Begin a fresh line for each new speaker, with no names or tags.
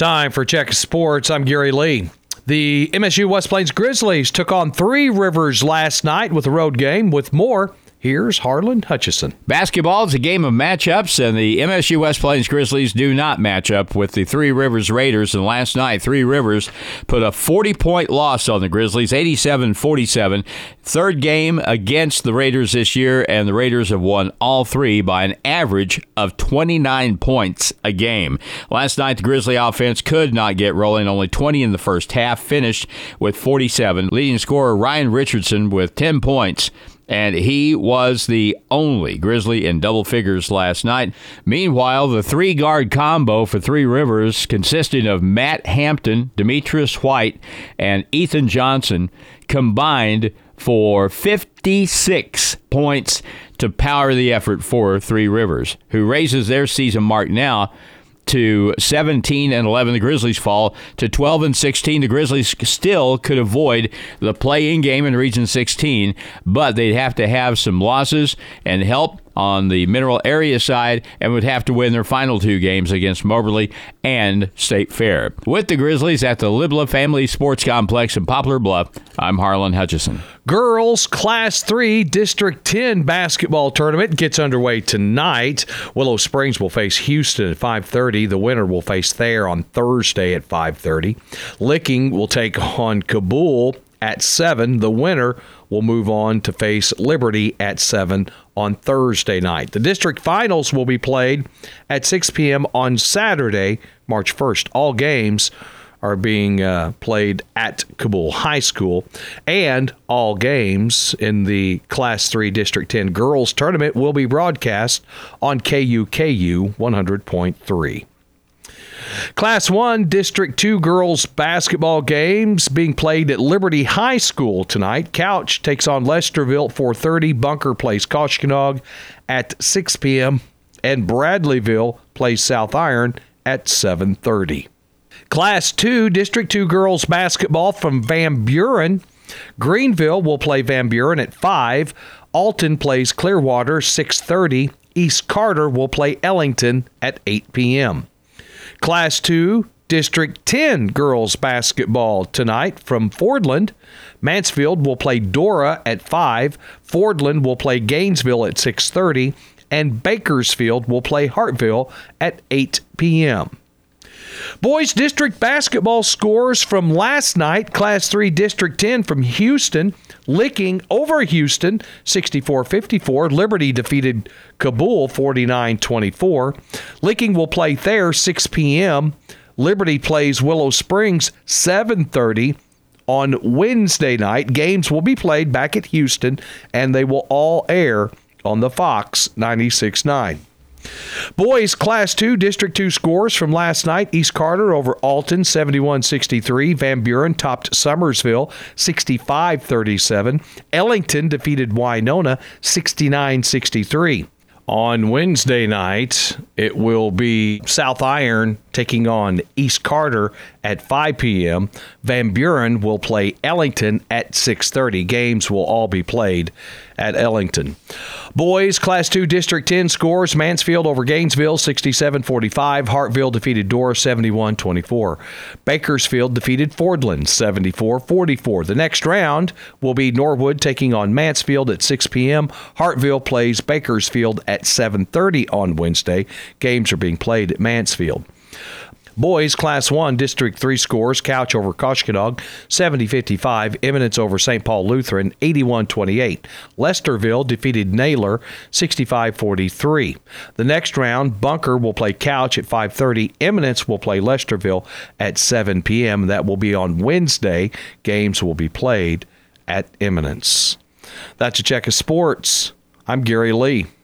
Time for Check Sports. I'm Gary Lee. The MSU West Plains Grizzlies took on Three Rivers last night with a road game. With more, here's Harlan Hutchison.
Basketball is a game of matchups, and the MSU West Plains Grizzlies do not match up with the Three Rivers Raiders. And last night, Three Rivers put a 40-point loss on the Grizzlies, 87-47. Third game against the Raiders this year, and the Raiders have won all three by an average of 29 points a game. Last night, the Grizzly offense could not get rolling. Only 20 in the first half, finished with 47. Leading scorer Ryan Richardson with 10 points. And he was the only Grizzly in double figures last night. Meanwhile, the three-guard combo for Three Rivers, consisting of Matt Hampton, Demetrius White, and Ethan Johnson, combined for 56 points to power the effort for Three Rivers, who raises their season mark now to 17-11. The Grizzlies fall to 12-16. The Grizzlies still could avoid the play-in game in Region 16, but they'd have to have some losses and help on the Mineral Area side and would have to win their final two games against Moberly and State Fair. With the Grizzlies at the Libla Family Sports Complex in Poplar Bluff, I'm Harlan Hutchison.
Girls Class 3 District 10 basketball tournament gets underway tonight. Willow Springs will face Houston at 5:30. The winner will face Thayer on Thursday at 5:30. Licking will take on Kabul at 7. The winner will move on to face Liberty at 7 on Thursday night. The district finals will be played at 6 p.m. on Saturday, March 1st. All games are being played at Kabul High School, and all games in the Class 3 District 10 Girls Tournament will be broadcast on KUKU 100.3. Class 1 District 2 girls basketball games being played at Liberty High School tonight. Couch takes on Lesterville at 4:30. Bunker plays Koshkonong at 6 p.m. And Bradleyville plays South Iron at 7:30. Class 2 District 2 girls basketball from Van Buren. Greenville will play Van Buren at 5. Alton plays Clearwater 6:30. East Carter will play Ellington at 8 p.m. Class 2 District 10 girls basketball tonight from Fordland. Mansfield will play Dora at 5. Fordland will play Gainesville at 6:30. And Bakersfield will play Hartville at 8 p.m. Boys District basketball scores from last night. Class 3 District 10 from Houston. Licking over Houston, 64-54. Liberty defeated Kabul, 49-24. Licking will play Thayer, 6 p.m. Liberty plays Willow Springs, 7:30 on Wednesday night. Games will be played back at Houston, and they will all air on the Fox 96.9. Boys Class 2 District 2 scores from last night. East Carter over Alton, 71-63. Van Buren topped Summersville, 65-37. Ellington defeated Winona, 69-63. On Wednesday night, it will be South Iron taking on East Carter at 5 p.m. Van Buren will play Ellington at 6:30. Games will all be played at Ellington. Boys Class 2 District 10 scores. Mansfield over Gainesville, 67-45. Hartville defeated Dora, 71-24. Bakersfield defeated Fordland, 74-44. The next round will be Norwood taking on Mansfield at 6 p.m. Hartville plays Bakersfield at 7:30 on Wednesday. Games are being played at Mansfield. Boys Class 1 District 3 scores. Couch over Koshkonong, 70-55. Eminence over St. Paul Lutheran, 81-28. Lesterville defeated Naylor, 65-43. The next round, Bunker will play Couch at 5:30. Eminence will play Lesterville at 7 p.m. That will be on Wednesday. Games will be played at Eminence. That's a check of sports. I'm Gary Lee.